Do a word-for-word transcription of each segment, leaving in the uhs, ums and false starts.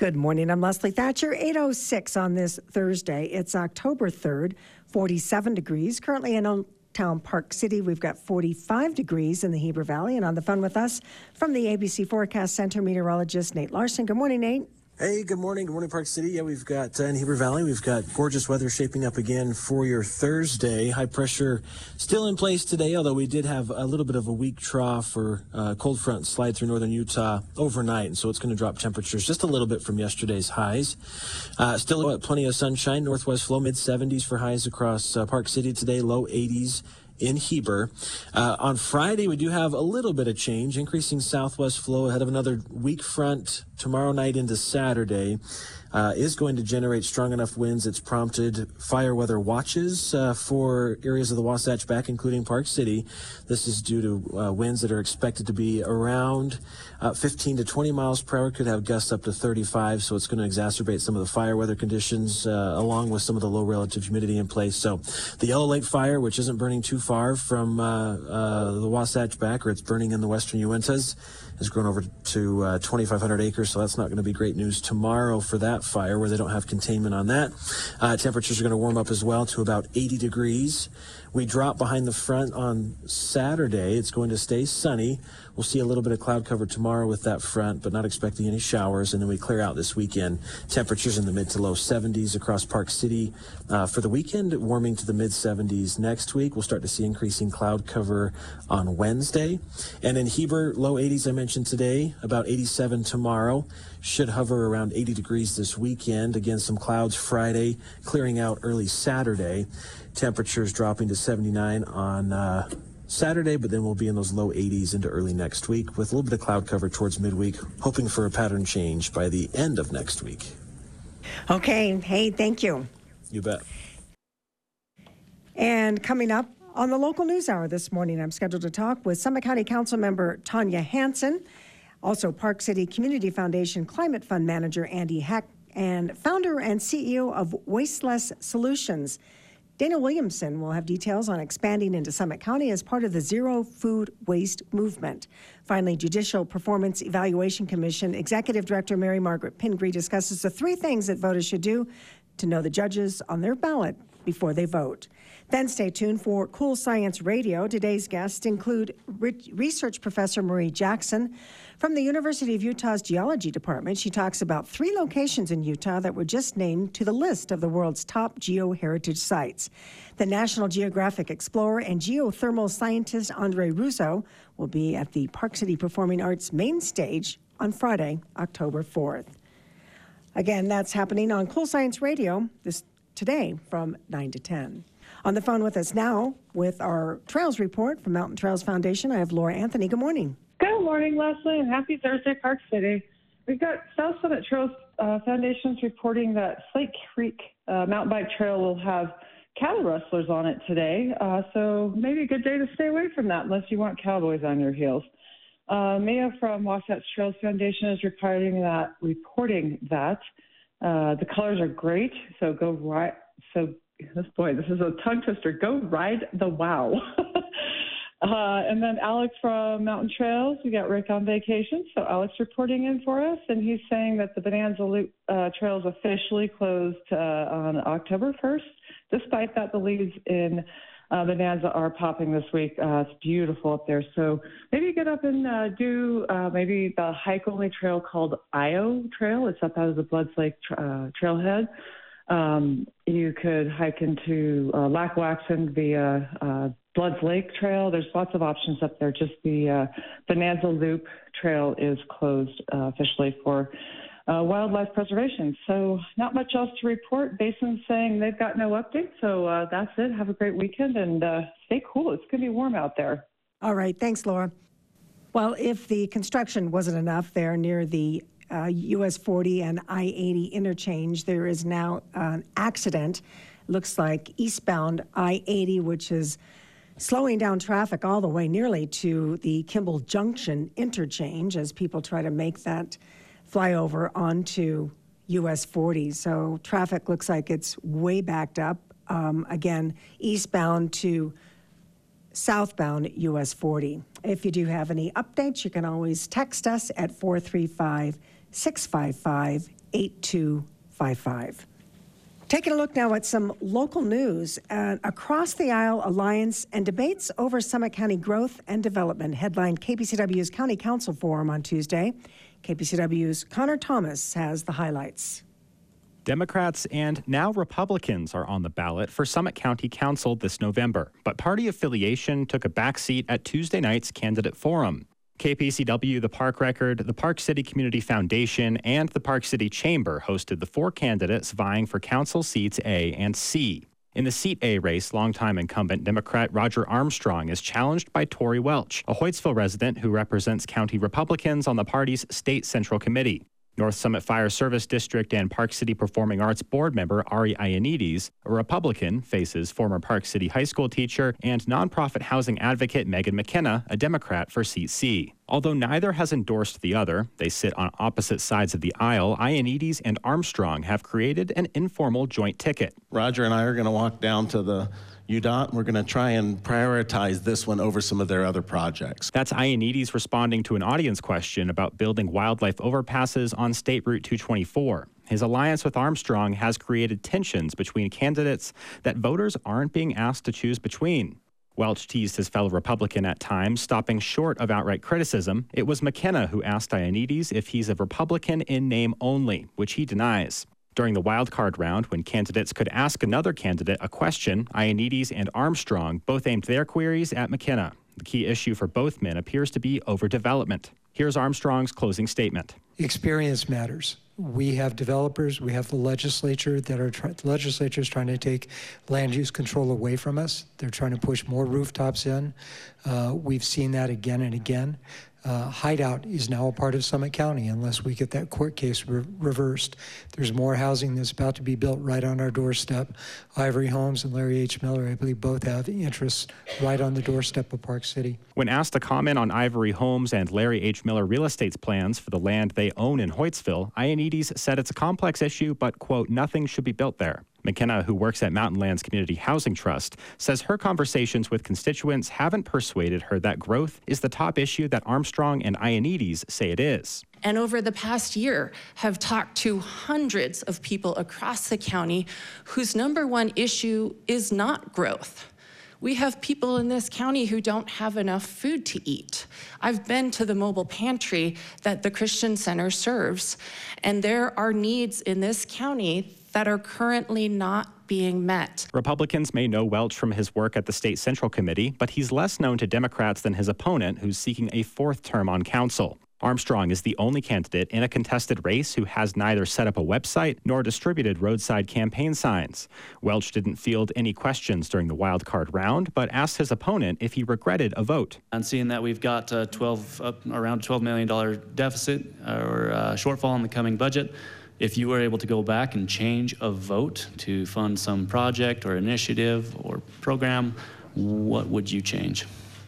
Good morning. I'm Leslie Thatcher. eight oh six on this Thursday. It's October third, forty-seven degrees. Currently in Old Town Park City, we've got forty-five degrees in the Heber Valley. And on the phone with us from the A B C Forecast Center, meteorologist Nate Larson. Good morning, Nate. Hey, good morning. Good morning, Park City. Yeah, we've got uh, in Heber Valley, we've got gorgeous weather shaping up again for your Thursday. High pressure still in place today, although we did have a little bit of a weak trough or uh, cold front slide through northern Utah overnight, and so it's going to drop temperatures just a little bit from yesterday's highs. Uh, still uh, plenty of sunshine. Northwest flow, mid seventies for highs across uh, Park City today, low eighties in Heber. Uh, on Friday, we do have a little bit of change, increasing southwest flow ahead of another weak front tomorrow night into Saturday. Uh, is going to generate strong enough winds. It's prompted fire weather watches uh, for areas of the Wasatch back, including Park City. This is due to uh, winds that are expected to be around uh, fifteen to twenty miles per hour, could have gusts up to thirty-five, so it's going to exacerbate some of the fire weather conditions uh, along with some of the low relative humidity in place. So the Yellow Lake fire, which isn't burning too far from uh, uh, the Wasatch back, or it's burning in the western Uintas, has grown over to uh, twenty-five hundred acres, so that's not going to be great news tomorrow for that fire, where they don't have containment on that. Uh, temperatures are going to warm up as well to about eighty degrees. We drop behind the front on Saturday. It's going to stay sunny. We'll see a little bit of cloud cover tomorrow with that front, but not expecting any showers. And then we clear out this weekend. Temperatures in the mid to low seventies across Park City uh, for the weekend, warming to the mid seventies next week. We'll start to see increasing cloud cover on Wednesday. And in Heber, low eighties I mentioned today, about eighty-seven tomorrow. Should hover around eighty degrees this weekend. Again, some clouds Friday, clearing out early Saturday. Temperatures dropping to seventy-nine on uh, Saturday, but then we'll be in those low eighties into early next week with a little bit of cloud cover towards midweek, hoping for a pattern change by the end of next week. Okay. Hey, thank you. You bet. And coming up on the local news hour this morning, I'm scheduled to talk with Summit County Council member Tanya Hansen, also Park City Community Foundation Climate Fund Manager Andy Heck, and founder and C E O of Wasteless Solutions. Dana Williamson will have details on expanding into Summit County as part of the Zero Food Waste movement. Finally, Judicial Performance Evaluation Commission Executive Director Mary Margaret Pingree discusses the three things that voters should do to know the judges on their ballot before they vote. Then stay tuned for Cool Science Radio. Today's guests include research professor Marie Jackson from the University of Utah's Geology Department. She talks about three locations in Utah that were just named to the list of the world's top geoheritage sites. The National Geographic explorer and geothermal scientist Andre Russo will be at the Park City Performing Arts main stage on Friday, October fourth. Again, that's happening on Cool Science Radio this today from nine to ten. On the phone with us now with our Trails Report from Mountain Trails Foundation, I have Laura Anthony. Good morning. Good morning, Leslie, and happy Thursday, Park City. We've got South Summit Trails uh, Foundation's reporting that Slate Creek uh, mountain bike trail will have cattle rustlers on it today, uh, so maybe a good day to stay away from that unless you want cowboys on your heels. Uh, Mia from Wasatch Trails Foundation is reporting that, reporting that uh, the colors are great, so go right, so This boy, this is a tongue twister. Go ride the wow. uh, and then Alex from Mountain Trails, we got Rick on vacation. So Alex reporting in for us, and he's saying that the Bonanza Loop uh, Trail is officially closed uh, on October first. Despite that, the leaves in uh, Bonanza are popping this week. Uh, it's beautiful up there. So maybe get up and uh, do uh, maybe the hike-only trail called Io Trail. It's up out of the Bloods Lake uh, trailhead. Um, you could hike into uh, Lac Waxen via uh, Bloods Lake Trail. There's lots of options up there. Just the uh, Bonanza Loop Trail is closed uh, officially for uh, wildlife preservation. So not much else to report. Basin's saying they've got no update. So uh, that's it. Have a great weekend and uh, stay cool. It's going to be warm out there. All right. Thanks, Laura. Well, if the construction wasn't enough there near the Uh, U S forty and I eighty interchange, there is now an accident. Looks like eastbound I eighty, which is slowing down traffic all the way nearly to the Kimball Junction interchange as people try to make that flyover onto U S forty. So traffic looks like it's way backed up. Um, again, eastbound to southbound U S forty. If you do have any updates, you can always text us at four three five, six five five, eight two five five. Taking a look now at some local news. Uh, across the aisle alliance and debates over Summit County growth and development headlined K P C W's County Council Forum on Tuesday. K P C W's Connor Thomas has the highlights. Democrats and now Republicans are on the ballot for Summit County Council this November, but party affiliation took a backseat at Tuesday night's candidate forum. K P C W, the Park Record, the Park City Community Foundation, and the Park City Chamber hosted the four candidates vying for council seats A and C. In the seat A race, longtime incumbent Democrat Roger Armstrong is challenged by Tori Welch, a Hoytsville resident who represents county Republicans on the party's state central committee. North Summit Fire Service District and Park City Performing Arts Board member Ari Ioannidis, a Republican, faces former Park City high school teacher and nonprofit housing advocate Megan McKenna, a Democrat, for seat C. Although neither has endorsed the other, they sit on opposite sides of the aisle. Ioannidis and Armstrong have created an informal joint ticket. Roger and I are going to walk down to the U D O T. We're going to try and prioritize this one over some of their other projects. That's Ioannidis responding to an audience question about building wildlife overpasses on State Route two twenty-four. His alliance with Armstrong has created tensions between candidates that voters aren't being asked to choose between. Welch teased his fellow Republican at times, stopping short of outright criticism. It was McKenna who asked Ioannidis if he's a Republican in name only, which he denies. During the wildcard round, when candidates could ask another candidate a question, Ioannidis and Armstrong both aimed their queries at McKenna. The key issue for both men appears to be overdevelopment. Here's Armstrong's closing statement. Experience matters. We have developers, we have the legislature that are try- the legislature is trying to take land use control away from us. They're trying to push more rooftops in. Uh, we've seen that again and again. Uh, Hideout is now a part of Summit County unless we get that court case re- reversed. There's more housing that's about to be built right on our doorstep. Ivory Homes and Larry H. Miller, I believe, both have interests right on the doorstep of Park City. When asked to comment on Ivory Homes and Larry H. Miller Real Estate's plans for the land they own in Hoytsville, Ioannidis said it's a complex issue, but, quote, nothing should be built there. McKenna, who works at Mountain Lands Community Housing Trust, says her conversations with constituents haven't persuaded her that growth is the top issue that Armstrong and Ioannidis say it is. And over the past year, have talked to hundreds of people across the county whose number one issue is not growth. We have people in this county who don't have enough food to eat. I've been to the mobile pantry that the Christian Center serves, and there are needs in this county that are currently not being met. Republicans may know Welch from his work at the State Central Committee, but he's less known to Democrats than his opponent, who's seeking a fourth term on council. Armstrong is the only candidate in a contested race who has neither set up a website nor distributed roadside campaign signs. Welch didn't field any questions during the wild card round, but asked his opponent if he regretted a vote. And seeing that we've got uh, twelve, uh, around twelve million dollars deficit or uh, shortfall in the coming budget, if you were able to go back and change a vote to fund some project or initiative or program, what would you change?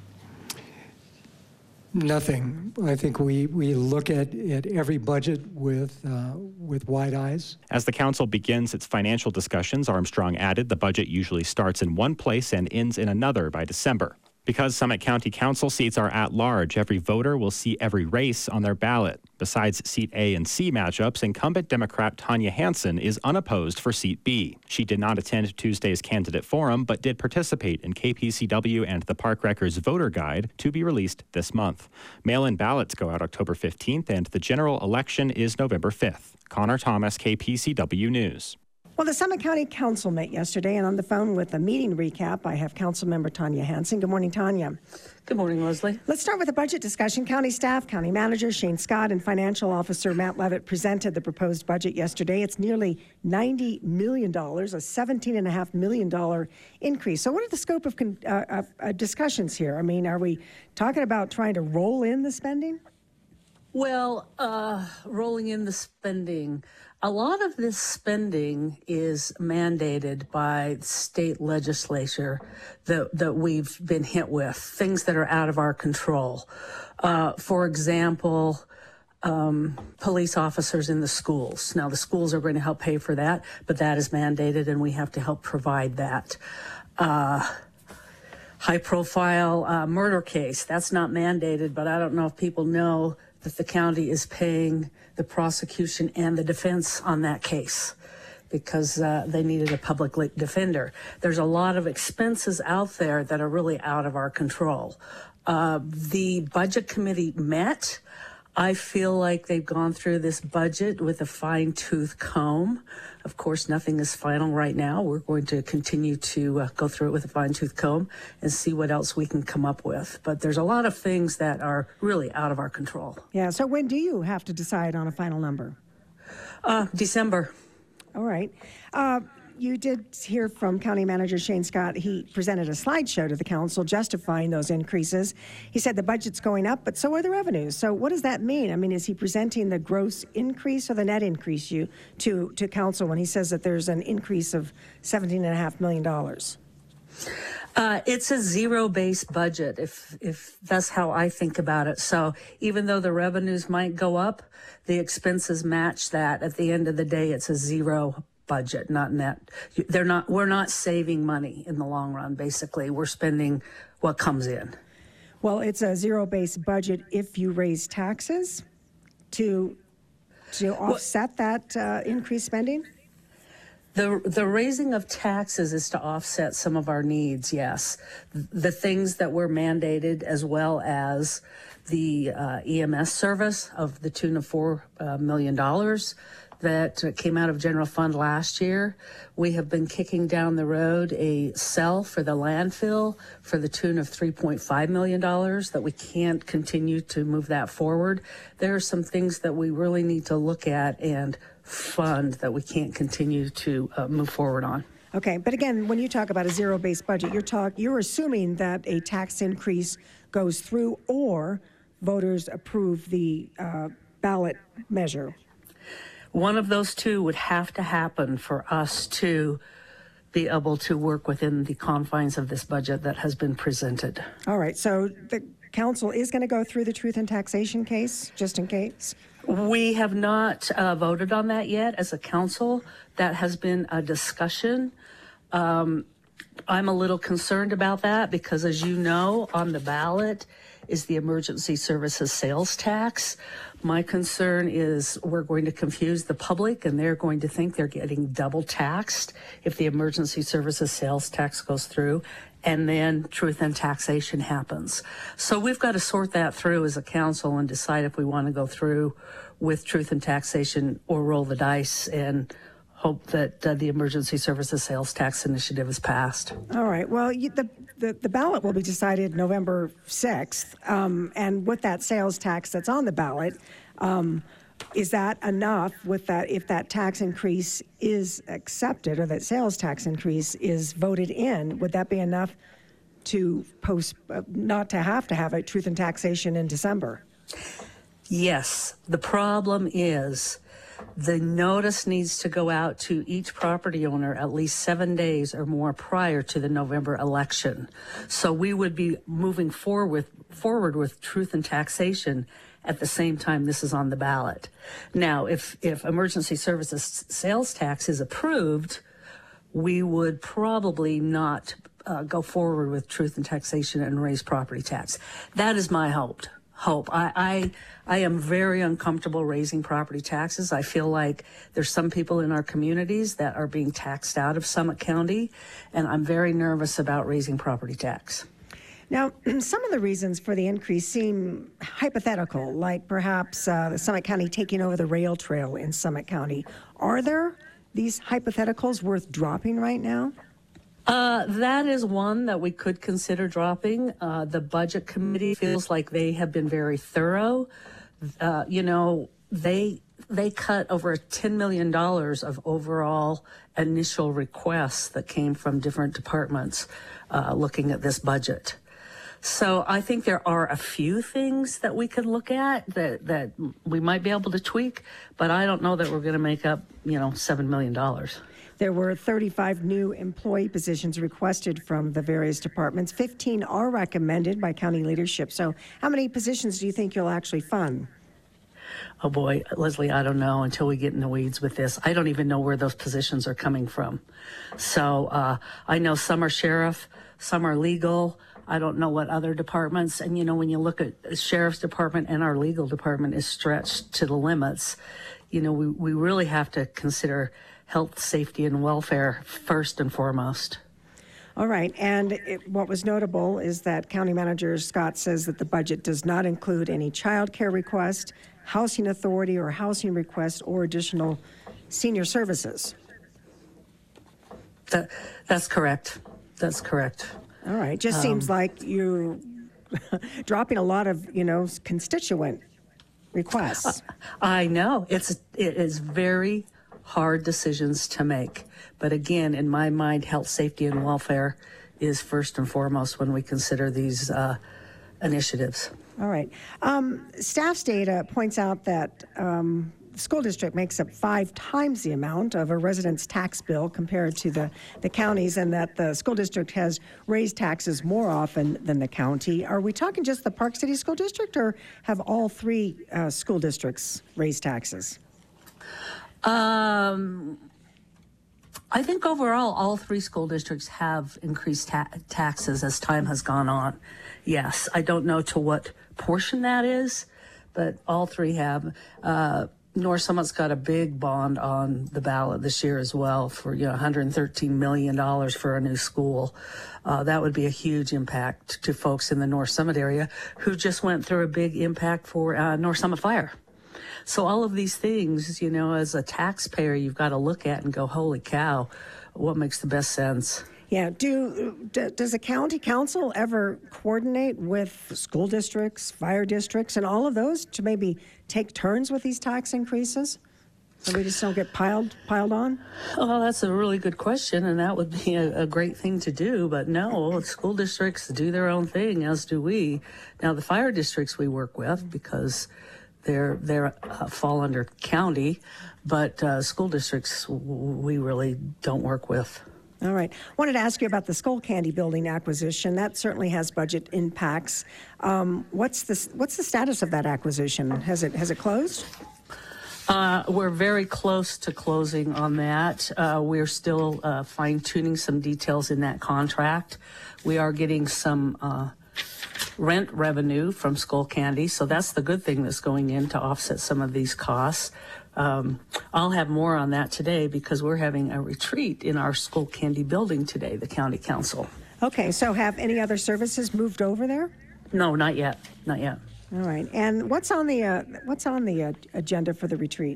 Nothing. I think we, we look at, at every budget with uh, with wide eyes. As the council begins its financial discussions, Armstrong added the budget usually starts in one place and ends in another by December. Because Summit County Council seats are at large, every voter will see every race on their ballot. Besides seat A and C matchups, incumbent Democrat Tanya Hansen is unopposed for seat B. She did not attend Tuesday's candidate forum, but did participate in K P C W and the Park Record's voter guide to be released this month. Mail-in ballots go out October fifteenth, and the general election is November fifth. Connor Thomas, K P C W News. Well, the Summit County Council met yesterday, and on the phone with a meeting recap, I have Councilmember Tanya Hansen. Good morning, Tanya. Good morning, Leslie. Let's start with a budget discussion. County staff, County Manager Shane Scott, and Financial Officer Matt Levitt presented the proposed budget yesterday. It's nearly ninety million dollars, a seventeen point five million dollars increase. So what are the scope of con- uh, uh, discussions here? I mean, are we talking about trying to roll in the spending? Well, uh, rolling in the spending. A lot of this spending is mandated by state legislature that, that we've been hit with, things that are out of our control. Uh, for example, um, police officers in the schools. Now, the schools are going to help pay for that, but that is mandated, and we have to help provide that. Uh, high-profile uh, murder case, that's not mandated, but I don't know if people know that the county is paying the prosecution and the defense on that case, because uh, they needed a public defender. There's a lot of expenses out there that are really out of our control. Uh, the budget committee met. I feel like they've gone through this budget with a fine-tooth comb. Of course, nothing is final right now. We're going to continue to uh, go through it with a fine-tooth comb and see what else we can come up with. But there's a lot of things that are really out of our control. Yeah, so when do you have to decide on a final number? Uh, December. All right. Uh, you did hear from County Manager Shane Scott. He presented a slideshow to the council justifying those increases. He said the budget's going up, but so are the revenues. So what does that mean? I mean, is he presenting the gross increase or the net increase you to, to council when he says that there's an increase of seventeen point five million dollars? Uh, it's a zero-based budget, if if that's how I think about it. So even though the revenues might go up, the expenses match that. At the end of the day, it's a zero budget, not net. They're not. We're not saving money in the long run. Basically, we're spending what comes in. Well, it's a zero-based budget if you raise taxes to to offset well, that uh, increased spending. The the raising of taxes is to offset some of our needs, yes. The things that were mandated, as well as the uh, E M S service of the tune of four uh, million dollars that uh, came out of general fund last year. We have been kicking down the road a sell for the landfill for the tune of three point five million dollars that we can't continue to move that forward. There are some things that we really need to look at and fund that we can't continue to uh, move forward on. Okay, but again, when you talk about a zero-based budget, you're talk you're assuming that a tax increase goes through or voters approve the uh, ballot measure. One of those two would have to happen for us to be able to work within the confines of this budget that has been presented. All right, so the council is going to go through the truth and taxation case, just in case? We have not uh, voted on that yet as a council. That has been a discussion. Um, I'm a little concerned about that because, as you know, on the ballot is the emergency services sales tax. My concern is we're going to confuse the public and they're going to think they're getting double taxed if the emergency services sales tax goes through and then truth and taxation happens. So we've got to sort that through as a council and decide if we want to go through with truth and taxation or roll the dice and hope that uh, the emergency services sales tax initiative is passed. All right. Well, you, the, the the ballot will be decided November sixth, um, and with that sales tax that's on the ballot, um, is that enough? With that, if that tax increase is accepted or that sales tax increase is voted in, would that be enough to post uh, not to have to have a truth and taxation in December? Yes. The problem is the notice needs to go out to each property owner at least seven days or more prior to the November election. So we would be moving forward, forward with truth and taxation at the same time this is on the ballot. Now, if, if emergency services sales tax is approved, we would probably not uh, go forward with truth and taxation and raise property tax. That is my hope. Hope. I, I I am very uncomfortable raising property taxes. I feel like there's some people in our communities that are being taxed out of Summit County, and I'm very nervous about raising property tax. Now, some of the reasons for the increase seem hypothetical, like perhaps uh, Summit County taking over the rail trail in Summit County. Are there these hypotheticals worth dropping right now? Uh, that is one that we could consider dropping. Uh, the budget committee feels like they have been very thorough. Uh, you know, they they cut over ten million dollars of overall initial requests that came from different departments uh, looking at this budget. So I think there are a few things that we could look at that, that we might be able to tweak, but I don't know that we're going to make up, you know, seven million dollars. There were thirty-five new employee positions requested from the various departments. fifteen are recommended by county leadership. So how many positions do you think you'll actually fund? Oh boy, Leslie, I don't know until we get in the weeds with this. I don't even know where those positions are coming from. So uh, I know some are sheriff, some are legal, I don't know what other departments, and you know, when you look at the sheriff's department and our legal department is stretched to the limits, you know, we, we really have to consider health, safety, and welfare first and foremost. All right, and it, what was notable is that County Manager Scott says that the budget does not include any child care request, housing authority or housing request, or additional senior services. That, that's correct. That's correct. All right, just um, seems like you're dropping a lot of, you know, constituent requests. Uh, I know. It's it is very hard decisions to make. But again, in my mind, health, safety, and welfare is first and foremost when we consider these uh, initiatives. All right. Um, staff's data points out that um, the school district makes up five times the amount of a resident's tax bill compared to the, the counties, and that the school district has raised taxes more often than the county. Are we talking just the Park City School District, or have all three uh, school districts raised taxes? Um, I think overall, all three school districts have increased ta- taxes as time has gone on. Yes, I don't know to what portion that is, but all three have. Uh, North Summit's got a big bond on the ballot this year as well for, you know, one hundred thirteen million dollars for a new school. Uh, that would be a huge impact to folks in the North Summit area who just went through a big impact for uh, North Summit Fire. So all of these things, you know, as a taxpayer, you've got to look at and go, holy cow, what makes the best sense? Yeah. Do, do does the county council ever coordinate with school districts, fire districts, and all of those to maybe take turns with these tax increases, so we just don't get piled piled on? Oh, that's a really good question, and that would be a, a great thing to do. But no, school districts do their own thing, as do we. Now, the fire districts we work with because they're they're uh, fall under county, but uh, school districts we really don't work with. All right. Wanted to ask you about the Skull Candy building acquisition. That certainly has budget impacts. Um, what's the what's the status of that acquisition? Has it has it closed? Uh, we're very close to closing on that. Uh, we're still uh, fine tuning some details in that contract. We are getting some uh, rent revenue from Skull Candy, so that's the good thing that's going in to offset some of these costs. Um, I'll have more on that today because we're having a retreat in our Skull Candy building today, the county council. Okay, so have any other services moved over there? No, not yet, not yet. All right, and what's on the uh, what's on the uh, agenda for the retreat?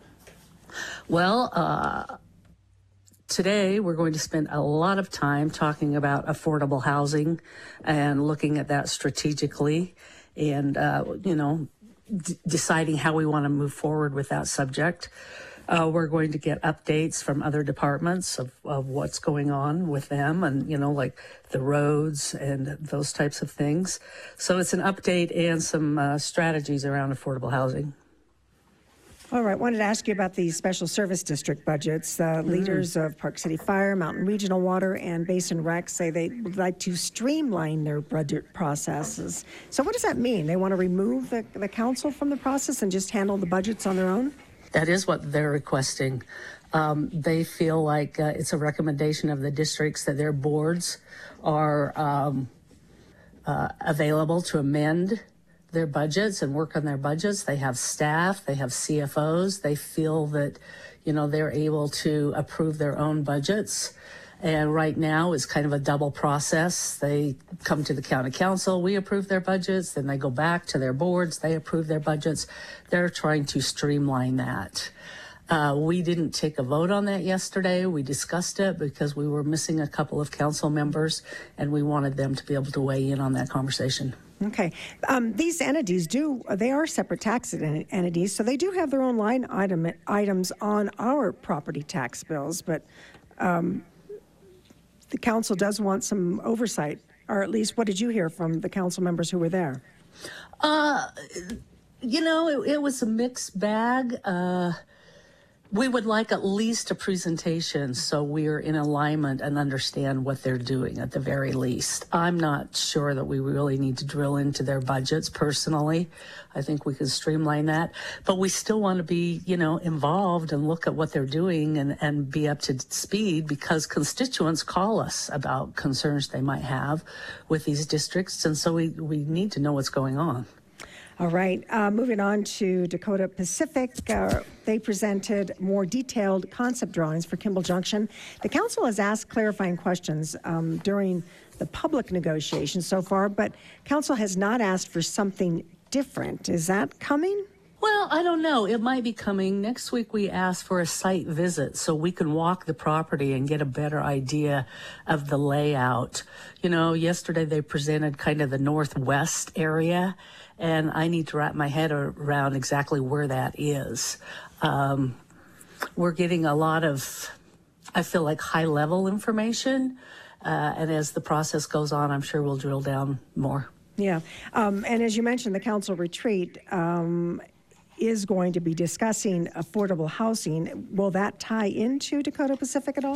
Well, uh, today we're going to spend a lot of time talking about affordable housing and looking at that strategically, and uh, you know. D- deciding how we want to move forward with that subject. Uh, we're going to get updates from other departments of, of what's going on with them and, you know, like the roads and those types of things. So it's an update and some uh, strategies around affordable housing. All right. Wanted to ask you about the special service district budgets. Uh, mm-hmm. Leaders of Park City Fire, Mountain Regional Water, and Basin Rec say they would like to streamline their budget processes. So what does that mean? They want to remove the, the council from the process and just handle the budgets on their own? That is what they're requesting. Um, they feel like uh, it's a recommendation of the districts that their boards are um, uh, available to amend their budgets and work on their budgets. They have staff, they have C F Os. They feel that, you know, they're able to approve their own budgets. And right now it's kind of a double process. They come to the county council, we approve their budgets, then they go back to their boards, they approve their budgets. They're trying to streamline that. Uh, we didn't take a vote on that yesterday. We discussed it because we were missing a couple of council members and we wanted them to be able to weigh in on that conversation. Okay. Um, these entities do, they are separate tax entities, so they do have their own line item items on our property tax bills, but um, the council does want some oversight, or at least what did you hear from the council members who were there? Uh, you know, it, it was a mixed bag. Uh, We would like at least a presentation so we're in alignment and understand what they're doing at the very least. I'm not sure that we really need to drill into their budgets personally. I think we can streamline that, but we still want to be, you know, involved and look at what they're doing and, and be up to speed, because constituents call us about concerns they might have with these districts. And so we, we need to know what's going on. All right, uh, moving on to Dakota Pacific. Uh, they presented more detailed concept drawings for Kimball Junction. The council has asked clarifying questions um, during the public negotiations so far, but council has not asked for something different. Is that coming? Well, I don't know. It might be coming. Next week we asked for a site visit so we can walk the property and get a better idea of the layout. You know, yesterday they presented kind of the northwest area, and I need to wrap my head around exactly where that is. Um, we're getting a lot of, I feel like, high-level information, uh, and as the process goes on, I'm sure we'll drill down more. Yeah, um, and as you mentioned, the council retreat um, is going to be discussing affordable housing. Will that tie into Dakota Pacific at all?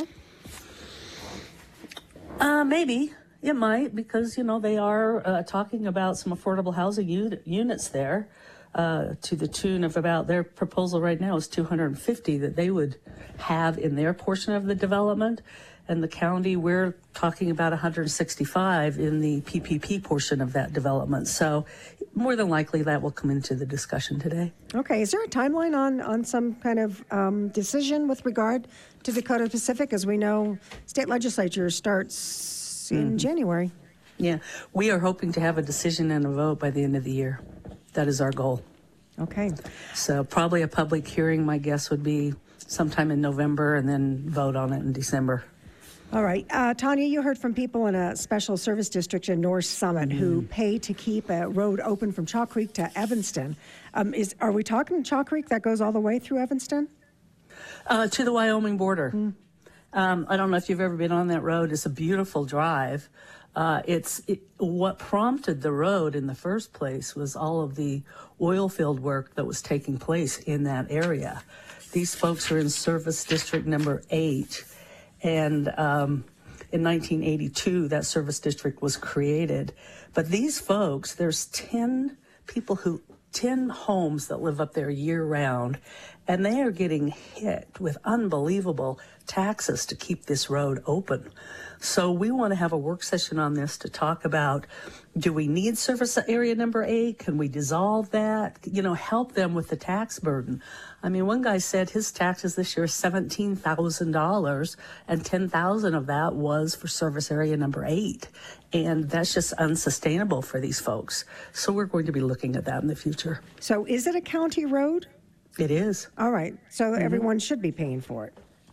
Uh, maybe. It might, because, you know, they are uh, talking about some affordable housing u- units there uh, to the tune of about, their proposal right now is two hundred fifty that they would have in their portion of the development. And the county, we're talking about one hundred sixty-five in the P P P portion of that development. So more than likely that will come into the discussion today. Okay. Is there a timeline on, on some kind of um, decision with regard to Dakota Pacific? As we know, state legislature starts in mm-hmm. January. Yeah. We are hoping to have a decision and a vote by the end of the year. That is our goal. Okay. So probably a public hearing, my guess would be sometime in November, and then vote on it in December. All right. Uh, Tanya, you heard from people in a special service district in North Summit mm-hmm. who pay to keep a road open from Chalk Creek to Evanston. Um, is Are we talking Chalk Creek that goes all the way through Evanston? Uh, to the Wyoming border. Mm. Um, I don't know if you've ever been on that road. It's a beautiful drive. Uh, it's it, what prompted the road in the first place was all of the oil field work that was taking place in that area. These folks are in service district number eight. And um, in nineteen eighty-two, that service district was created. But these folks, there's ten people who, ten homes that live up there year round, and they are getting hit with unbelievable taxes to keep this road open. So we want to have a work session on this to talk about, do we need service area number eight? Can we dissolve that? You know, help them with the tax burden. I mean, one guy said his taxes this year are seventeen thousand dollars, and ten thousand dollars of that was for service area number eight. And that's just unsustainable for these folks. So we're going to be looking at that in the future. So is it a county road? It is. All right. So Mm-hmm. everyone should be paying for it.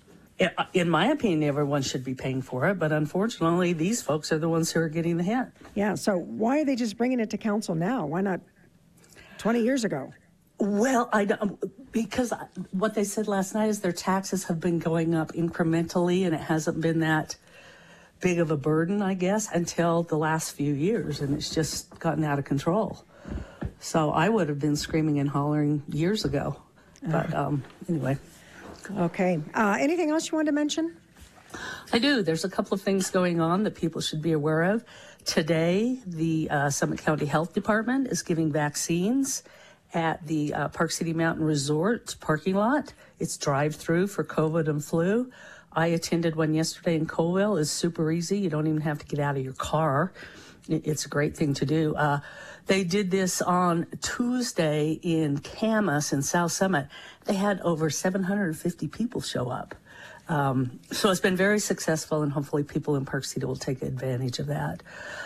In my opinion, everyone should be paying for it, but unfortunately, these folks are the ones who are getting the hit. Yeah, so why are they just bringing it to council now? Why not twenty years ago? Well, I don't, because what they said last night is their taxes have been going up incrementally, and it hasn't been that big of a burden, I guess, until the last few years, and it's just gotten out of control. So I would have been screaming and hollering years ago, but um, anyway. Okay. Uh, anything else you wanted to mention? I do. There's a couple of things going on that people should be aware of. Today, the uh, Summit County Health Department is giving vaccines at the uh, Park City Mountain Resort parking lot. It's drive-through for COVID and flu. I attended one yesterday in Colville. It's super easy. You don't even have to get out of your car. It's a great thing to do. Uh, they did this on Tuesday in Camas in South Summit. They had over seven hundred fifty people show up. Um, so it's been very successful, and hopefully people in Park City will take advantage of that.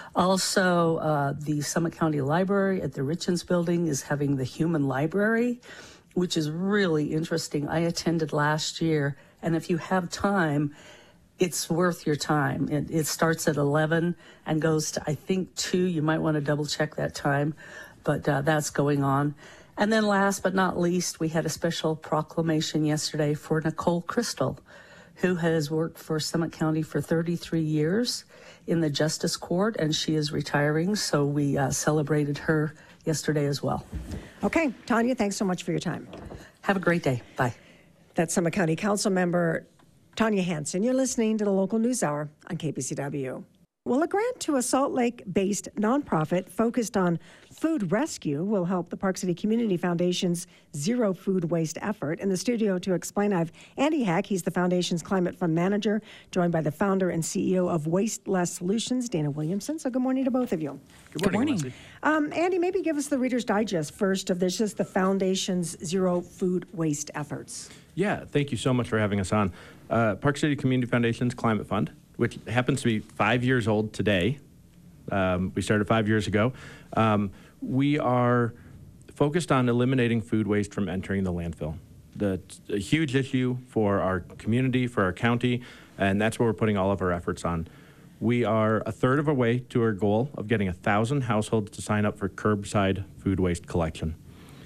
Also, uh, the Summit County Library at the Richens Building is having the Human Library, which is really interesting. I attended last year, and if you have time, it's worth your time. It, it starts at eleven and goes to, I think, two. You might want to double check that time, but uh, that's going on. And then last but not least, we had a special proclamation yesterday for Nicole Crystal, who has worked for Summit County for thirty-three years in the Justice Court, and she is retiring. So we uh, celebrated her yesterday as well. Okay. Tanya, thanks so much for your time. Have a great day. Bye. That's Summit County Council member Tanya Hansen. You're listening to the Local News Hour on K P C W. Well, a grant to a Salt Lake-based nonprofit focused on food rescue will help the Park City Community Foundation's zero food waste effort. In the studio to explain, I have Andy Heck. He's the foundation's climate fund manager, joined by the founder and C E O of Waste Less Solutions, Dana Williamson. So good morning to both of you. Good morning. Good morning. Um, Andy, maybe give us the Reader's Digest first of this, just the foundation's zero food waste efforts. Yeah, thank you so much for having us on. Uh, Park City Community Foundation's Climate Fund, which happens to be five years old today. Um, we started five years ago. Um, we are focused on eliminating food waste from entering the landfill. That's a huge issue for our community, for our county, and that's what we're putting all of our efforts on. We are a third of a way to our goal of getting a thousand households to sign up for curbside food waste collection.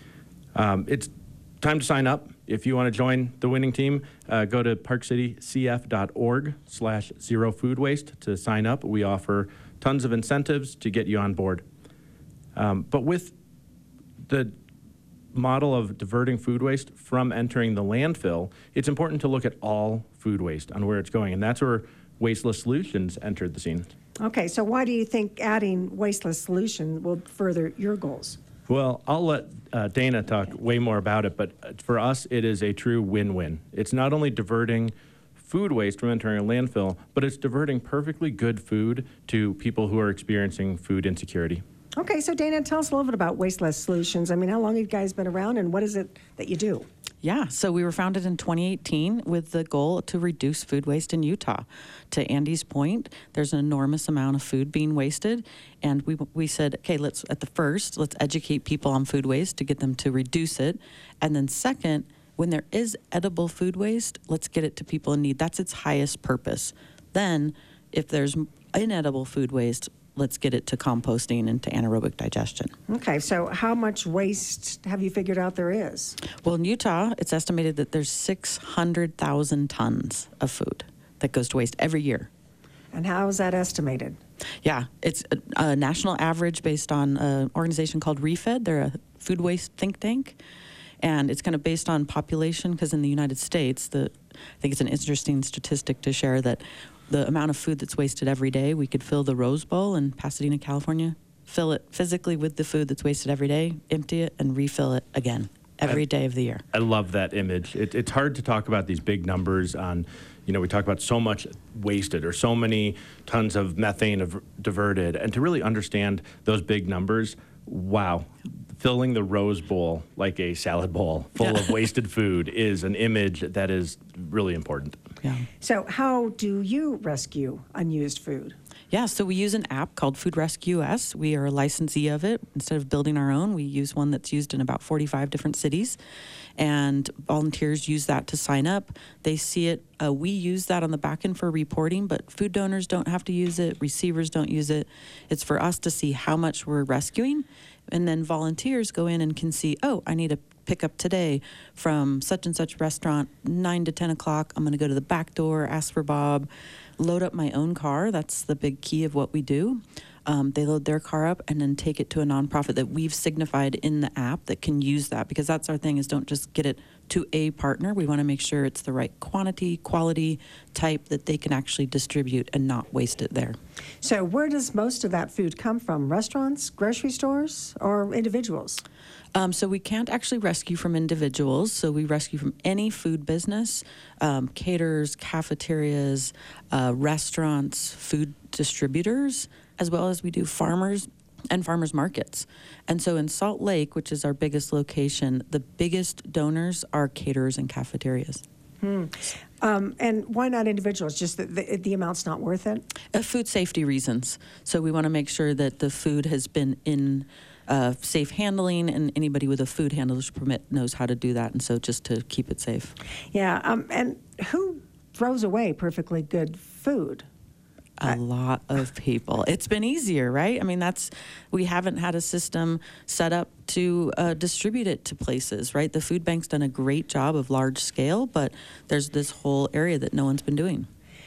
Um, it's time to sign up. If you want to join the winning team, uh, go to parkcitycf.org slash zero food waste to sign up. We offer tons of incentives to get you on board. Um, but with the model of diverting food waste from entering the landfill, it's important to look at all food waste on where it's going. And that's where Wasteless Solutions entered the scene. Okay, so why do you think adding Wasteless Solution will further your goals? Well, I'll let uh, Dana talk way more about it, but for us, it is a true win-win. It's not only diverting food waste from entering a landfill, but it's diverting perfectly good food to people who are experiencing food insecurity. Okay, so Dana, tell us a little bit about Wasteless Solutions. I mean, how long have you guys been around, and what is it that you do? Yeah, so we were founded in twenty eighteen with the goal to reduce food waste in Utah. To Andy's point, there's an enormous amount of food being wasted, and we we said, okay, let's at the first, let's educate people on food waste to get them to reduce it, and then second, when there is edible food waste, let's get it to people in need. That's its highest purpose. Then, if there's inedible food waste, let's get it to composting and to anaerobic digestion. Okay, so how much waste have you figured out there is? Well, in Utah, it's estimated that there's six hundred thousand tons of food that goes to waste every year. And how is that estimated? Yeah, it's a, a national average based on an organization called ReFed. They're a food waste think tank. And it's kind of based on population, because in the United States, the I think it's an interesting statistic to share that the amount of food that's wasted every day, we could fill the Rose Bowl in Pasadena, California, fill it physically with the food that's wasted every day, empty it, and refill it again every I, day of the year. I love that image. It, it's hard to talk about these big numbers on, you know, we talk about so much wasted or so many tons of methane of diverted, and to really understand those big numbers, wow. Filling the Rose Bowl like a salad bowl full yeah. of wasted food is an image that is really important. Yeah. So how do you rescue unused food? Yeah, so we use an app called Food Rescue U S. We are a licensee of it. Instead of building our own, we use one that's used in about forty-five different cities. And volunteers use that to sign up. They see it. Uh, we use that on the back end for reporting, but food donors don't have to use it. Receivers don't use it. It's for us to see how much we're rescuing. And then volunteers go in and can see, oh, I need a pickup today from such and such restaurant, nine to ten o'clock. I'm going to go to the back door, ask for Bob, load up my own car. That's the big key of what we do. Um, they load their car up and then take it to a nonprofit that we've signified in the app that can use that, because that's our thing, is don't just get it to a partner. We want to make sure it's the right quantity, quality, type that they can actually distribute and not waste it there. So where does most of that food come from? Restaurants, grocery stores, or individuals? Um, so we can't actually rescue from individuals. So we rescue from any food business, um, caterers, cafeterias, uh, restaurants, food distributors, as well as we do farmers and farmers markets. And so in Salt Lake, which is our biggest location, the biggest donors are caterers and cafeterias. Hmm. Um, and why not individuals? Just that the, the amount's not worth it? Uh, food safety reasons. So we want to make sure that the food has been in uh, safe handling, and anybody with a food handler's permit knows how to do that. And so just to keep it safe. Yeah. Um, and who throws away perfectly good food? A lot of people. It's been easier, right? I mean, that's, we haven't had a system set up to uh, distribute it to places, right? The food bank's done a great job of large scale, but there's this whole area that no one's been doing.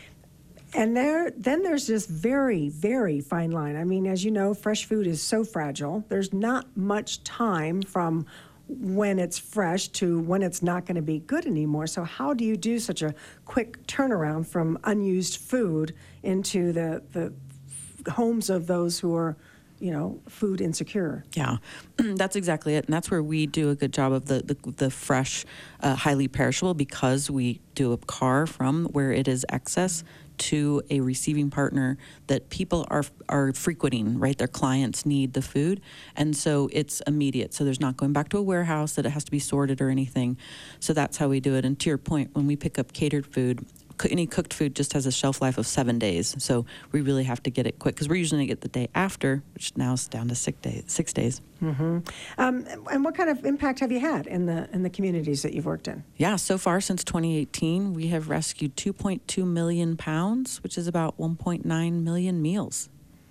And there, then there's this very, very fine line. I mean, as you know, fresh food is so fragile. There's not much time from when it's fresh to when it's not going to be good anymore. So how do you do such a quick turnaround from unused food into the, the homes of those who are, you know, food insecure? Yeah, that's exactly it. And that's where we do a good job of the, the, the fresh, uh, highly perishable, because we do a car from where it is excess to a receiving partner that people are are frequenting, right? Their clients need the food. And so it's immediate. So there's not going back to a warehouse that it has to be sorted or anything. So that's how we do it. And to your point, when we pick up catered food, any cooked food just has a shelf life of seven days. So we really have to get it quick, because we're usually going to get the day after, which now is down to six days. Six days. Mm-hmm. Um, and what kind of impact have you had in the in the communities that you've worked in? Yeah, so far since twenty eighteen, we have rescued two point two million pounds, which is about one point nine million meals.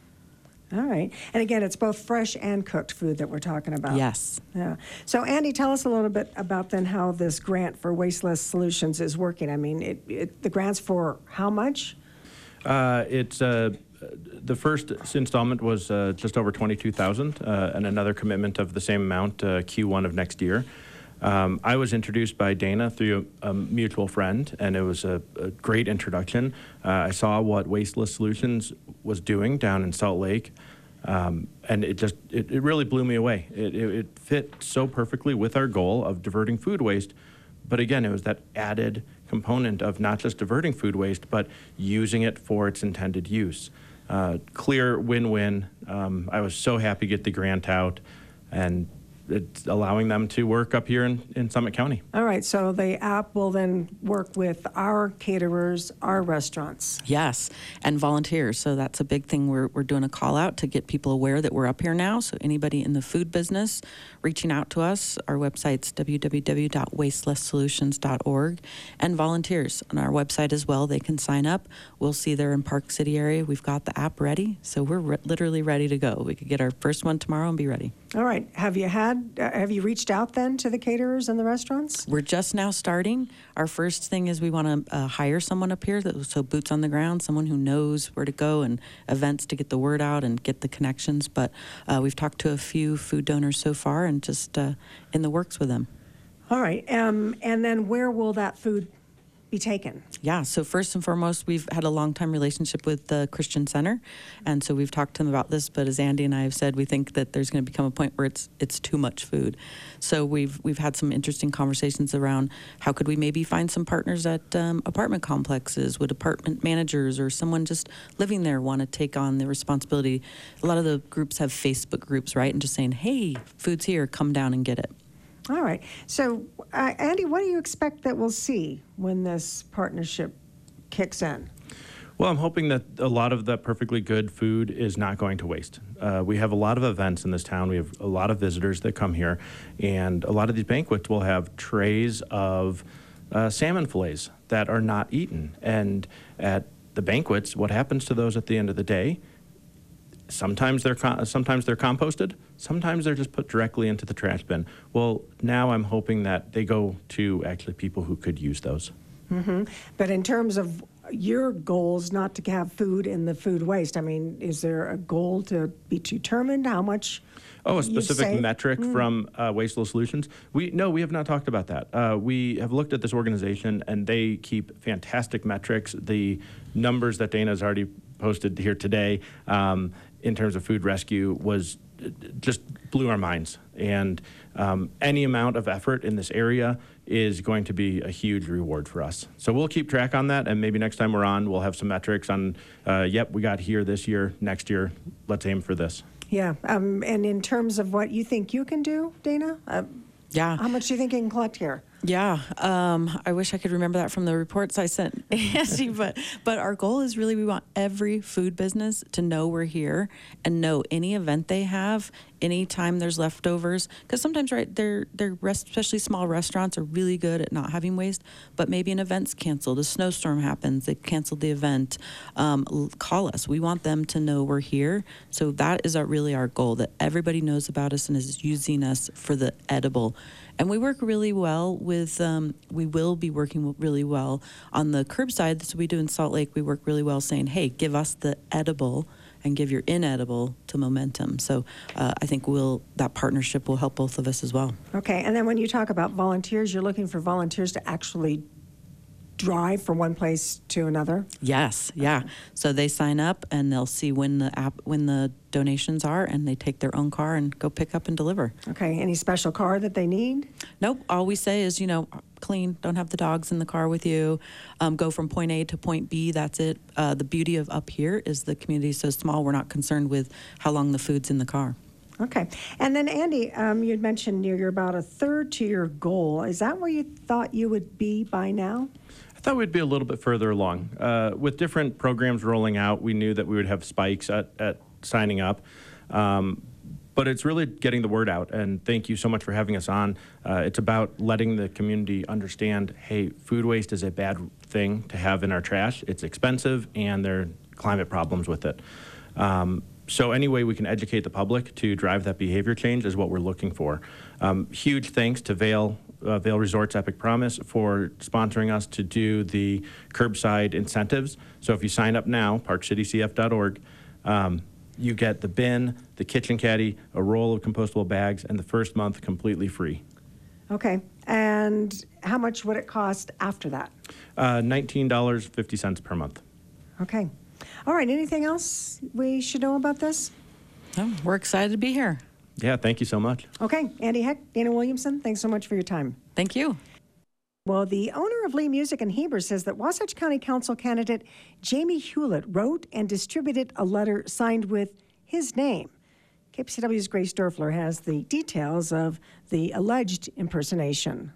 All right. And again, it's both fresh and cooked food that we're talking about. Yes. Yeah. So, Andy, tell us a little bit about then how this grant for Wasteless Solutions is working. I mean, it, it, the grant's for how much? Uh, it's uh, the first installment was uh, just over twenty-two thousand dollars, uh, and another commitment of the same amount uh, Q one of next year. Um, I was introduced by Dana through a, a mutual friend, and it was a, a great introduction. Uh, I saw what Wasteless Solutions was doing down in Salt Lake, um, and it just it, it really blew me away. It, it, it fit so perfectly with our goal of diverting food waste, but again, it was that added component of not just diverting food waste, but using it for its intended use. Uh, clear win-win. Um, I was so happy to get the grant out, and it's allowing them to work up here in, in Summit County. All right, so the app will then work with our caterers, our restaurants. Yes, and volunteers. So that's a big thing. We're, we're doing a call out to get people aware that we're up here now. So anybody in the food business reaching out to us, our website's w w w dot wasteless solutions dot org, and volunteers on our website as well. They can sign up. We'll see they're in Park City area. We've got the app ready, so we're re- literally ready to go. We could get our first one tomorrow and be ready. All right, have you had Uh, have you reached out then to the caterers and the restaurants? We're just now starting. Our first thing is we want to uh, hire someone up here, that, so boots on the ground, someone who knows where to go and events to get the word out and get the connections. But uh, we've talked to a few food donors so far and just uh, in the works with them. All right, um, and then where will that food be taken? Yeah, so first and foremost, we've had a long-time relationship with the Christian Center, and so we've talked to them about this, but as Andy and I have said, we think that there's going to become a point where it's it's too much food. So we've we've had some interesting conversations around how could we maybe find some partners at um, apartment complexes, would apartment managers or someone just living there want to take on the responsibility? A lot of the groups have Facebook groups, right, and just saying, hey, food's here, come down and get it. All right. So, uh, Andy, what do you expect that we'll see when this partnership kicks in? Well, I'm hoping that a lot of that perfectly good food is not going to waste. Uh, we have a lot of events in this town. We have a lot of visitors that come here, and a lot of these banquets will have trays of uh, salmon fillets that are not eaten. And at the banquets, what happens to those at the end of the day? Sometimes they're co- sometimes they're composted. Sometimes they're just put directly into the trash bin. Well, now I'm hoping that they go to actually people who could use those. Mm-hmm. But in terms of your goals, not to have food in the food waste, I mean, is there a goal to be determined how much? Oh, a you'd specific save? metric Mm. from uh, Wasteless Solutions? We no, we have not talked about that. Uh, we have looked at this organization, and they keep fantastic metrics. The numbers that Dana has already posted here today um, in terms of food rescue was just blew our minds. And um, any amount of effort in this area is going to be a huge reward for us. So we'll keep track on that, and maybe next time we're on, we'll have some metrics on, uh, yep, we got here this year, next year, let's aim for this. Yeah. Um, and in terms of what you think you can do, Dana? Uh, Yeah. How much do you think you can collect here? Yeah, um, I wish I could remember that from the reports I sent Andy, but but our goal is really we want every food business to know we're here and know any event they have, anytime there's leftovers, because sometimes, right, they're, they're rest, especially small restaurants are really good at not having waste, but maybe an event's canceled, a snowstorm happens, they canceled the event, um, call us. We want them to know we're here, so that is our, really our goal, that everybody knows about us and is using us for the edible. And we work really well with, um, we will be working really well on the curbside. That's what we do in Salt Lake. We work really well saying, hey, give us the edible and give your inedible to Momentum. So uh, I think we'll that partnership will help both of us as well. Okay, and then when you talk about volunteers, you're looking for volunteers to actually drive from one place to another? Yes, yeah. So they sign up and they'll see when the app when the donations are, and they take their own car and go pick up and deliver. Okay, any special car that they need? Nope. All we say is, you know, clean, don't have the dogs in the car with you, um, go from point A to point B, that's it. Uh, the beauty of up here is the community is so small, we're not concerned with how long the food's in the car. Okay. And then, Andy, um, you'd mentioned you're about a third to your goal. Is that where you thought you would be by now? I thought we'd be a little bit further along. Uh, with different programs rolling out, we knew that we would have spikes at, at signing up. Um, but it's really getting the word out. And thank you so much for having us on. Uh, it's about letting the community understand, hey, food waste is a bad thing to have in our trash. It's expensive, and there are climate problems with it. Um, So any way we can educate the public to drive that behavior change is what we're looking for. Um, huge thanks to Vail, uh, Vail Resorts Epic Promise for sponsoring us to do the curbside incentives. So if you sign up now, park city c f dot org, um, you get the bin, the kitchen caddy, a roll of compostable bags, and the first month completely free. Okay. And how much would it cost after that? Uh, nineteen dollars and fifty cents per month. Okay. All right. Anything else we should know about this? Oh, we're excited to be here. Yeah, thank you so much. Okay. Andy Heck, Dana Williamson, thanks so much for your time. Thank you. Well, the owner of Lee Music in Heber says that Wasatch County Council candidate Jamie Hewlett wrote and distributed a letter signed with his name. K P C W's Grace Dorfler has the details of the alleged impersonation.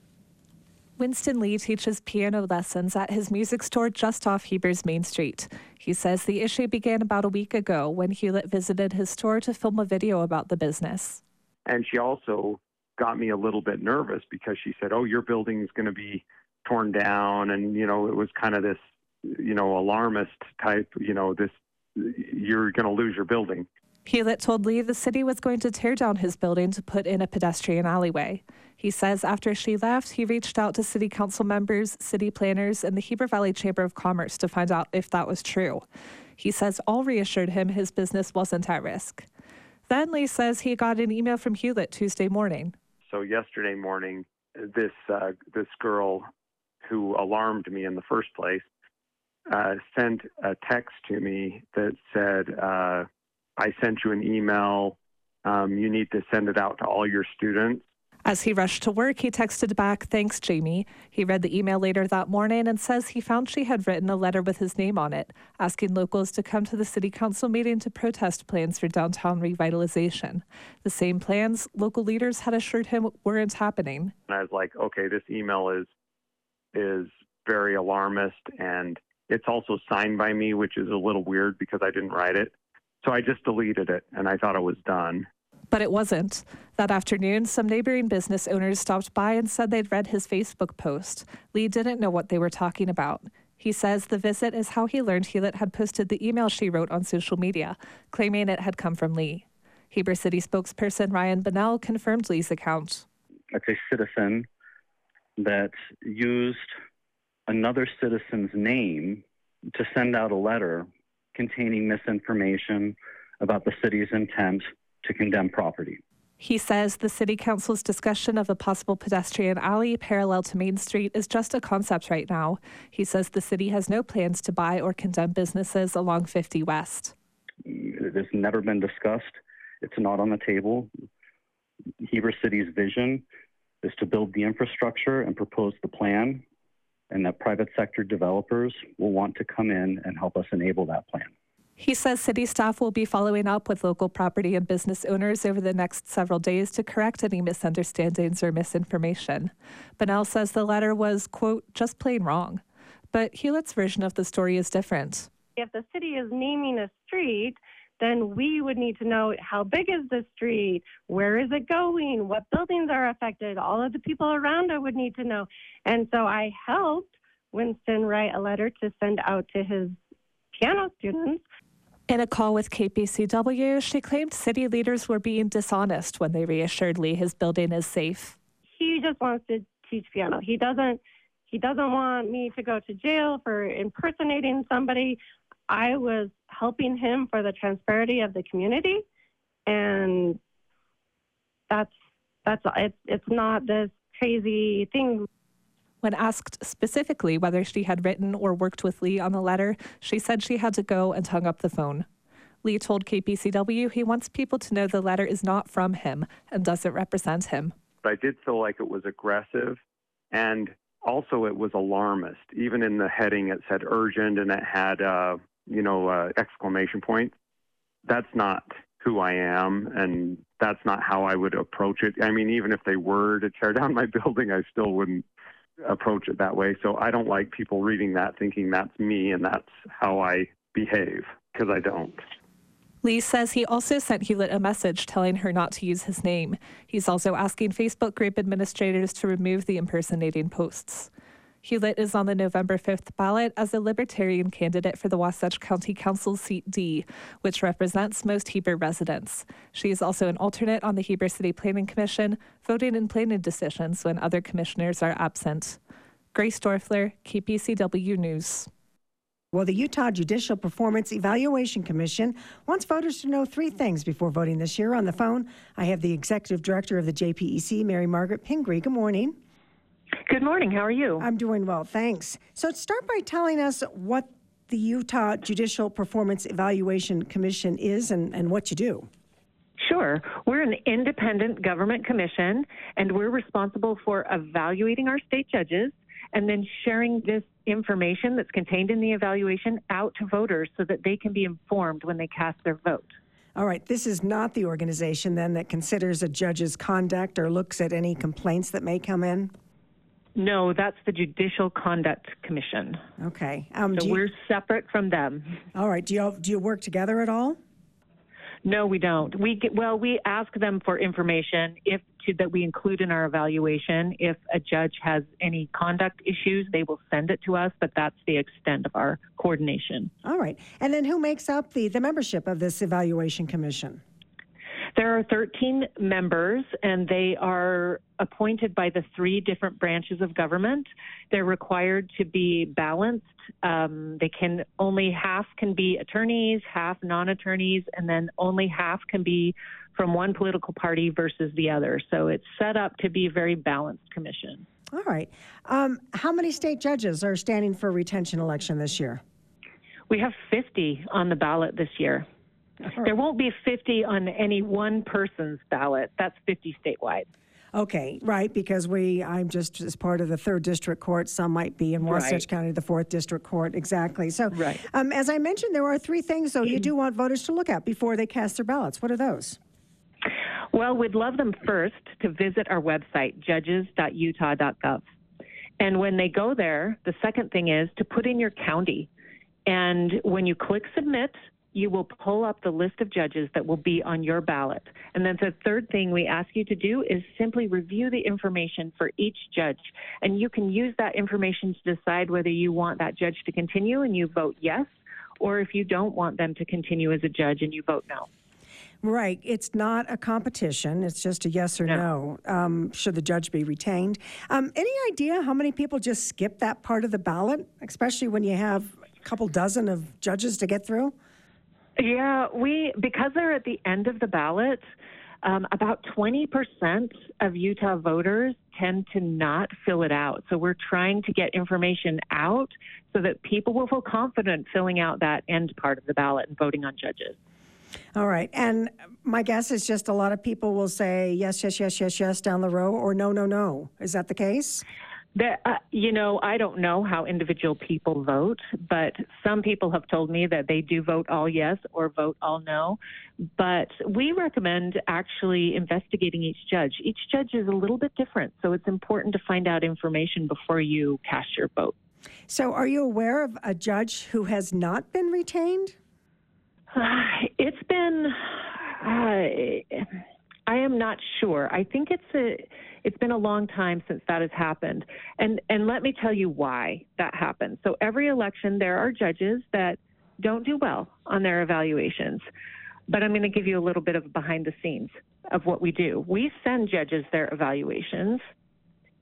Winston Lee teaches piano lessons at his music store just off Heber's Main Street. He says the issue began about a week ago when Hewlett visited his store to film a video about the business. And she also got me a little bit nervous because she said, oh, your building's going to be torn down. And, you know, it was kind of this, you know, alarmist type, you know, this, you're going to lose your building. Hewlett told Lee the city was going to tear down his building to put in a pedestrian alleyway. He says after she left, he reached out to city council members, city planners, and the Heber Valley Chamber of Commerce to find out if that was true. He says all reassured him his business wasn't at risk. Then Lee says he got an email from Hewlett Tuesday morning. So yesterday morning, this uh, this girl who alarmed me in the first place uh, sent a text to me that said, uh, I sent you an email. Um, you need to send it out to all your students. As he rushed to work, he texted back, thanks, Jamie. He read the email later that morning and says he found she had written a letter with his name on it, asking locals to come to the city council meeting to protest plans for downtown revitalization. The same plans local leaders had assured him weren't happening. And I was like, okay, this email is is very alarmist, and it's also signed by me, which is a little weird because I didn't write it. So I just deleted it, and I thought it was done. But it wasn't. That afternoon, some neighboring business owners stopped by and said they'd read his Facebook post. Lee didn't know what they were talking about. He says the visit is how he learned Hewlett had posted the email she wrote on social media, claiming it had come from Lee. Heber City spokesperson Ryan Bunnell confirmed Lee's account. It's a citizen that used another citizen's name to send out a letter containing misinformation about the city's intent to condemn property. He says the city council's discussion of a possible pedestrian alley parallel to Main Street is just a concept right now. He says the city has no plans to buy or condemn businesses along fifty West. It has never been discussed. It's not on the table. Heber City's vision is to build the infrastructure and propose the plan, and that private sector developers will want to come in and help us enable that plan. He says city staff will be following up with local property and business owners over the next several days to correct any misunderstandings or misinformation. Bunnell says the letter was, quote, just plain wrong. But Hewlett's version of the story is different. If the city is naming a street, then we would need to know how big is the street, where is it going, what buildings are affected, all of the people around it would need to know. And so I helped Winston write a letter to send out to his piano students. In a call with K P C W, she claimed city leaders were being dishonest when they reassured Lee his building is safe. He just wants to teach piano. He doesn't, he doesn't want me to go to jail for impersonating somebody. I was helping him for the transparency of the community, and that's that's it's it's not this crazy thing. When asked specifically whether she had written or worked with Lee on the letter, she said she had to go and hung up the phone. Lee told K P C W he wants people to know the letter is not from him and doesn't represent him. I did feel like it was aggressive, and also it was alarmist. Even in the heading, it said urgent, and it had, uh, you know, uh, exclamation points. That's not who I am, and that's not how I would approach it. I mean, even if they were to tear down my building, I still wouldn't approach it that way. So I don't like people reading that thinking that's me and that's how I behave, because I don't. Lee says he also sent Hewlett a message telling her not to use his name. He's also asking Facebook group administrators to remove the impersonating posts. Hewlett is on the November fifth ballot as a Libertarian candidate for the Wasatch County Council seat D, which represents most Heber residents. She is also an alternate on the Heber City Planning Commission, voting in planning decisions when other commissioners are absent. Grace Dorfler, K P C W News. Well, the Utah Judicial Performance Evaluation Commission wants voters to know three things before voting this year. On the phone, I have the Executive Director of the J P E C, Mary Margaret Pingree. Good morning. Good morning. How are you? I'm doing well, thanks. So start by telling us what the Utah Judicial Performance Evaluation Commission is and, and what you do. Sure. We're an independent government commission, and we're responsible for evaluating our state judges and then sharing this information that's contained in the evaluation out to voters so that they can be informed when they cast their vote. All right. This is not the organization, then, that considers a judge's conduct or looks at any complaints that may come in? No, that's the Judicial Conduct Commission. Okay. Um, so you, we're separate from them. All right. Do you, do you work together at all? No, we don't. We get, well, we ask them for information if to, that we include in our evaluation. If a judge has any conduct issues, they will send it to us, but that's the extent of our coordination. All right. And then who makes up the, the membership of this evaluation commission? There are thirteen members, and they are appointed by the three different branches of government. They're required to be balanced. Um, they can only half can be attorneys, half non-attorneys, and then only half can be from one political party versus the other. So it's set up to be a very balanced commission. All right. Um, how many state judges are standing for retention election this year? We have fifty on the ballot this year. Right. There won't be fifty on any one person's ballot. That's fifty statewide. Okay, right, because we, I'm just as part of the third district court. Some might be in Wasatch right. County, the fourth district court. Exactly. So, right. um, as I mentioned, there are three things, though, you do want voters to look at before they cast their ballots. What are those? Well, we'd love them first to visit our website, judges dot utah dot gov. And when they go there, the second thing is to put in your county. And when you click submit, you will pull up the list of judges that will be on your ballot. And then the third thing we ask you to do is simply review the information for each judge. And you can use that information to decide whether you want that judge to continue and you vote yes, or if you don't want them to continue as a judge and you vote no. Right. It's not a competition. It's just a yes or no. no. Um, should the judge be retained? Um, any idea how many people just skip that part of the ballot, especially when you have a couple dozen of judges to get through? Yeah, we because they're at the end of the ballot, um, about twenty percent of Utah voters tend to not fill it out. So we're trying to get information out so that people will feel confident filling out that end part of the ballot and voting on judges. All right. And my guess is just a lot of people will say yes, yes, yes, yes, yes down the row, or no, no, no. Is that the case? That, uh, you know, I don't know how individual people vote, but some people have told me that they do vote all yes or vote all no. But we recommend actually investigating each judge. Each judge is a little bit different, so it's important to find out information before you cast your vote. So are you aware of a judge who has not been retained? Uh, it's been, uh, I am not sure. I think it's a, it's been a long time since that has happened. And, and let me tell you why that happens. So every election, there are judges that don't do well on their evaluations. But I'm going to give you a little bit of behind the scenes of what we do. We send judges their evaluations,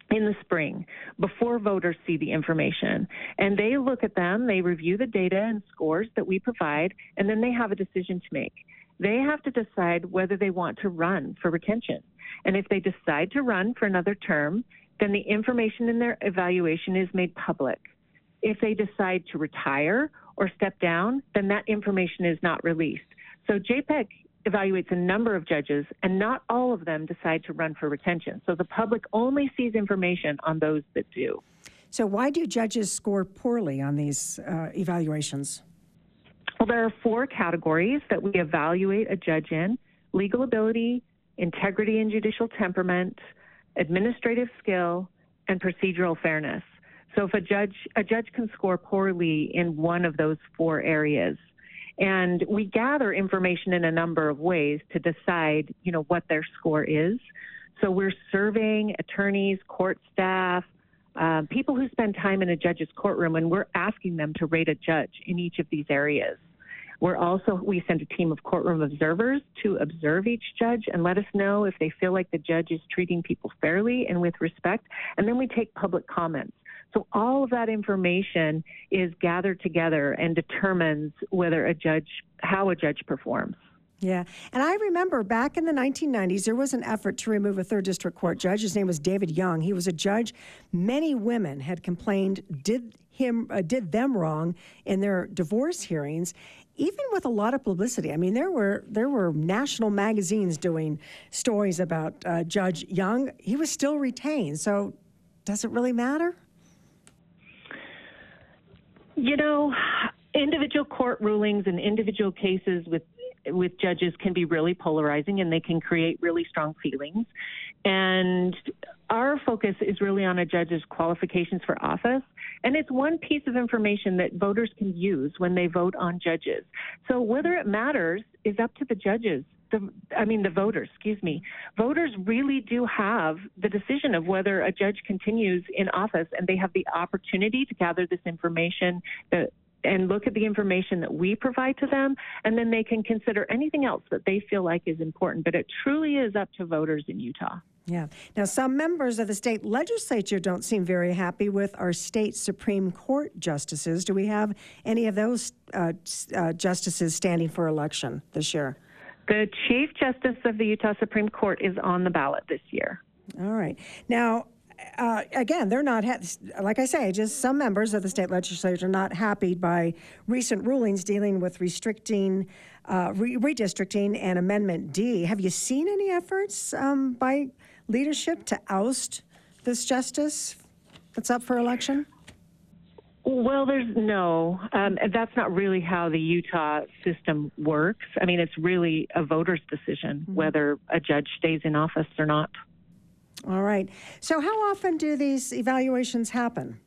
in the spring before voters see the information. And they look at them, they review the data and scores that we provide, and then they have a decision to make. They have to decide whether they want to run for retention. And if they decide to run for another term, then the information in their evaluation is made public. If they decide to retire or step down, then that information is not released. So J P E C evaluates a number of judges, and not all of them decide to run for retention. So the public only sees information on those that do. So why do judges score poorly on these uh, evaluations? Well, there are four categories that we evaluate a judge in: legal ability, integrity and judicial temperament, administrative skill, and procedural fairness. So if a judge, a judge can score poorly in one of those four areas. And we gather information in a number of ways to decide, you know, what their score is. So we're surveying attorneys, court staff, uh, people who spend time in a judge's courtroom, and we're asking them to rate a judge in each of these areas. We're also, we send a team of courtroom observers to observe each judge and let us know if they feel like the judge is treating people fairly and with respect. And then we take public comments. So all of that information is gathered together and determines whether a judge, how a judge performs. Yeah. And I remember back in the nineteen nineties, there was an effort to remove a third district court judge. His name was David Young. He was a judge. Many women had complained, did him, uh, did them wrong in their divorce hearings, even with a lot of publicity. I mean, there were there were national magazines doing stories about uh, Judge Young. He was still retained. So does it really matter? You know, individual court rulings and individual cases with with judges can be really polarizing, and they can create really strong feelings. And our focus is really on a judge's qualifications for office, and it's one piece of information that voters can use when they vote on judges. So whether it matters is up to the judges. The, I mean, the voters, excuse me. Voters really do have the decision of whether a judge continues in office, and they have the opportunity to gather this information that, and look at the information that we provide to them, and then they can consider anything else that they feel like is important. But it truly is up to voters in Utah. Yeah. Now, some members of the state legislature don't seem very happy with our state Supreme Court justices. Do we have any of those uh, uh, justices standing for election this year? The Chief Justice of the Utah Supreme Court is on the ballot this year. All right. Now, uh, again, they're not, ha- like I say, just some members of the state legislature are not happy by recent rulings dealing with restricting, uh, re- redistricting and Amendment D. Have you seen any efforts um, by leadership to oust this justice that's up for election? Well, there's no. Um, that's not really how the Utah system works. I mean, it's really a voter's decision mm-hmm. whether a judge stays in office or not. All right. So how often do these evaluations happen?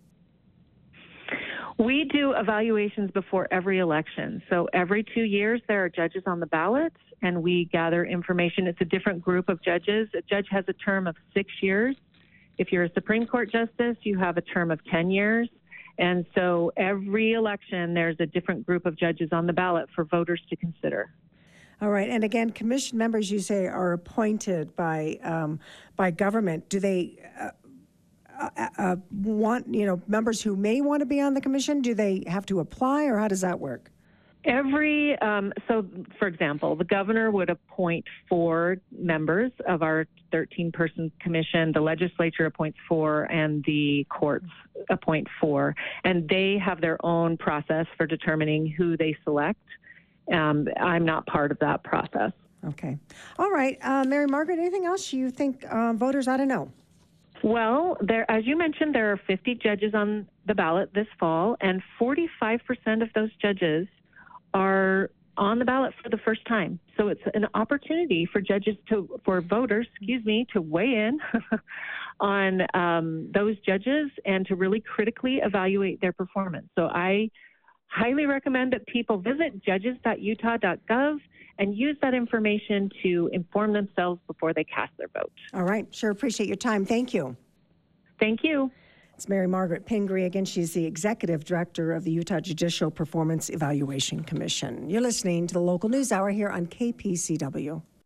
We do evaluations before every election. So every two years, there are judges on the ballot, and we gather information. It's a different group of judges. A judge has a term of six years. If you're a Supreme Court justice, you have a term of ten years. And so every election, there's a different group of judges on the ballot for voters to consider. All right. And again, commission members, you say, are appointed by um, by government. Do they uh, uh, uh, want, you know, members who may want to be on the commission? Do they have to apply, or how does that work? Every, um, so for example, the governor would appoint four members of our thirteen-person commission, the legislature appoints four, and the courts appoint four. And they have their own process for determining who they select. Um, I'm not part of that process. Okay. All right. Uh, Mary Margaret, anything else you think uh, voters ought to know? Well, there, as you mentioned, there are fifty judges on the ballot this fall, and forty-five percent of those judges are on the ballot for the first time. So it's an opportunity for judges to, for voters, excuse me, to weigh in on um, those judges and to really critically evaluate their performance. So I highly recommend that people visit judges dot utah dot gov and use that information to inform themselves before they cast their vote. All right. Sure appreciate your time. Thank you. Thank you. It's Mary Margaret Pingree. Again, she's the executive director of the Utah Judicial Performance Evaluation Commission. You're listening to the Local News Hour here on K P C W.